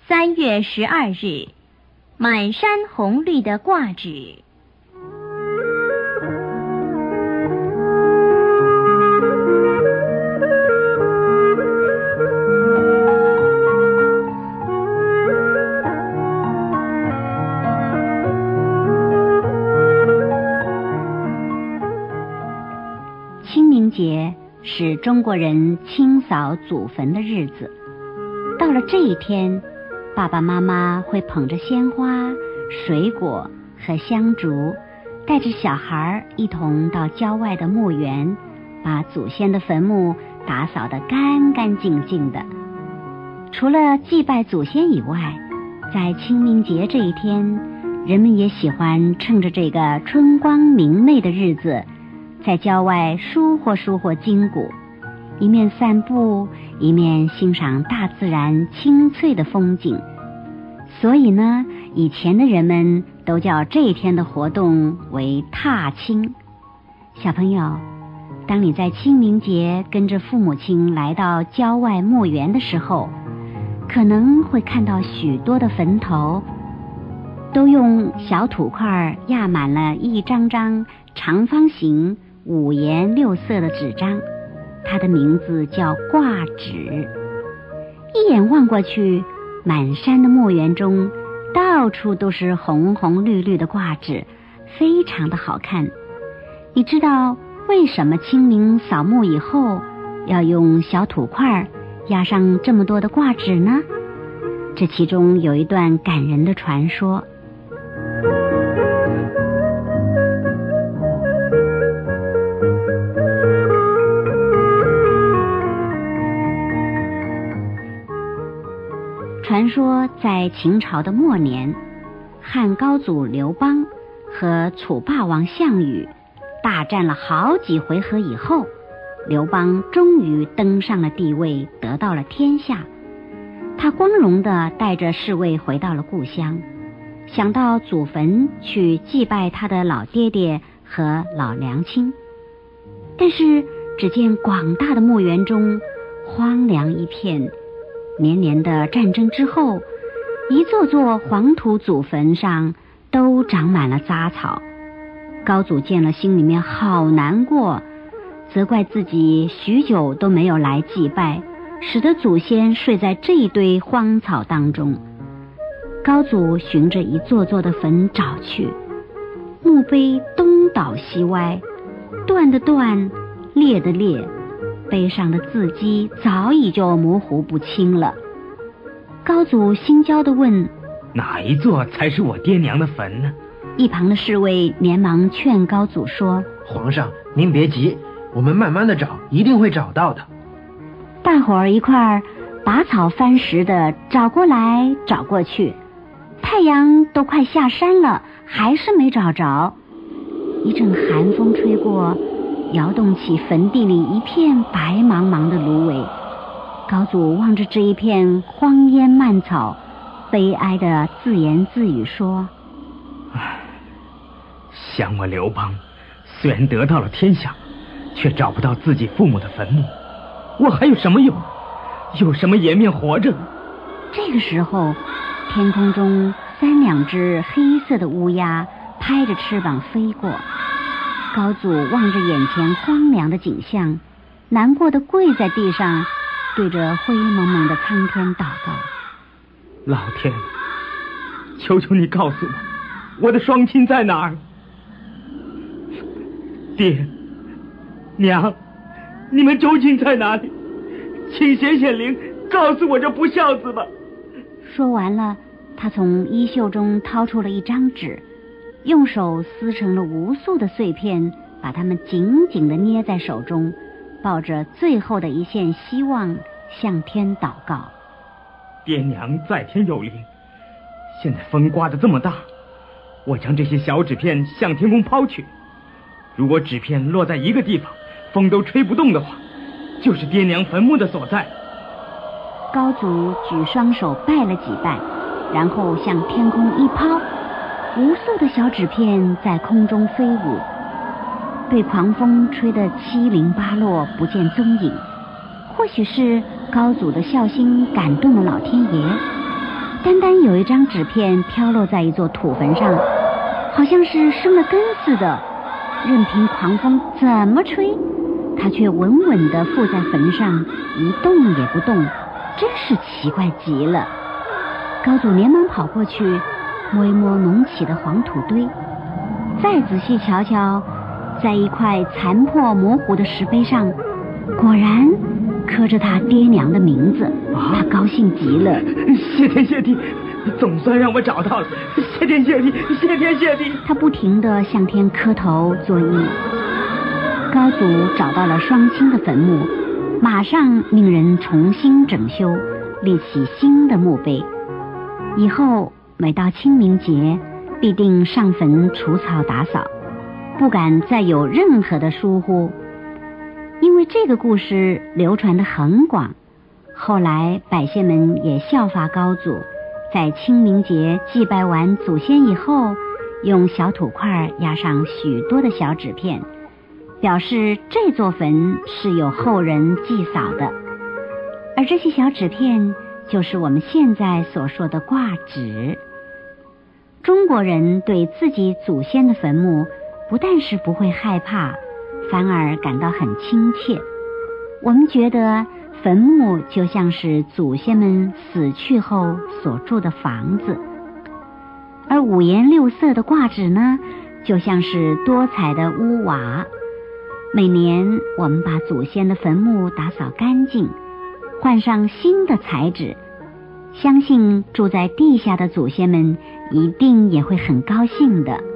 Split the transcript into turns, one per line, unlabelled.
3月12日，满山红绿的挂纸。清明节是中国人清扫祖坟的日子，到了这一天，爸爸妈妈会捧着鲜花、水果和香烛，带着小孩一同到郊外的墓园，把祖先的坟墓打扫得干干净净的。除了祭拜祖先以外，在清明节这一天，人们也喜欢趁着这个春光明媚的日子，在郊外舒活筋骨，一面散步，一面欣赏大自然清脆的风景。所以呢，以前的人们都叫这一天的活动为踏青。小朋友，当你在清明节跟着父母亲来到郊外墓园的时候，可能会看到许多的坟头都用小土块压满了一张张长方形5颜6色的纸张，它的名字叫挂纸。一眼望过去，满山的墓园中到处都是红红绿绿的挂纸，非常的好看。你知道为什么清明扫墓以后要用小土块压上这么多的挂纸呢？这其中有一段感人的传说。传说在秦朝的末年，汉高祖刘邦和楚霸王项羽大战了好几回合以后，刘邦终于登上了帝位，得到了天下。他光荣地带着侍卫回到了故乡，想到祖坟去祭拜他的老爹爹和老娘亲。但是只见广大的墓园中荒凉一片，年年的战争之后，一座座黄土祖坟上都长满了杂草。高祖见了心里面好难过，责怪自己许久都没有来祭拜，使得祖先睡在这一堆荒草当中。高祖循着一座座的坟找去，墓碑东倒西歪，断的断，裂的裂，碑上的字迹早已就模糊不清了。高祖心焦地问：
哪一座才是我爹娘的坟呢？
一旁的侍卫连忙劝高祖说：
皇上，您别急，我们慢慢的找，一定会找到的。
大伙儿一块儿拔草翻石的找过来找过去，太阳都快下山了，还是没找着。一阵寒风吹过，摇动起坟地里一片白茫茫的芦苇。高祖望着这一片荒烟蔓草，悲哀地自言自语说：
像我刘邦，虽然得到了天下，却找不到自己父母的坟墓，我还有什么用？有什么颜面活着？
这个时候，天空中3两只黑色的乌鸦拍着翅膀飞过。高祖望着眼前荒凉的景象，难过的跪在地上，对着灰蒙蒙的苍天祷告：
老天，求求你告诉我，我的双亲在哪儿？爹娘，你们究竟在哪里？请显显灵，告诉我这不孝子吧。
说完了，他从衣袖中掏出了一张纸，用手撕成了无数的碎片，把它们紧紧地捏在手中，抱着最后的一线希望向天祷告：
爹娘在天有灵，现在风刮得这么大，我将这些小纸片向天空抛去，如果纸片落在一个地方，风都吹不动的话，就是爹娘坟墓的所在。
高祖举双手拜了几拜，然后向天空一抛，无数的小纸片在空中飞舞，被狂风吹得七零八落，不见踪影。或许是高祖的孝心感动了老天爷， 单单有一张纸片飘落在一座土坟上，好像是生了根似的，任凭狂风怎么吹，它却稳稳地附在坟上，一动也不动，真是奇怪极了。高祖连忙跑过去，摸一摸隆起的黄土堆，再仔细瞧瞧，在一块残破模糊的石碑上，果然刻着他爹娘的名字。他高兴极了，
谢天谢地，总算让我找到了，谢天谢地，谢天谢地。
他不停地向天磕头作揖。高祖找到了双亲的坟墓，马上命人重新整修，立起新的墓碑。以后每到清明节，必定上坟除草打扫，不敢再有任何的疏忽。因为这个故事流传得很广，后来百姓们也效法高祖，在清明节祭拜完祖先以后，用小土块压上许多的小纸片，表示这座坟是有后人祭扫的。而这些小纸片就是我们现在所说的挂纸。中国人对自己祖先的坟墓不但是不会害怕，反而感到很亲切。我们觉得坟墓就像是祖先们死去后所住的房子，而五颜六色的挂纸呢，就像是多彩的屋瓦。每年我们把祖先的坟墓打扫干净，换上新的彩纸，相信住在地下的祖先们一定也会很高兴的。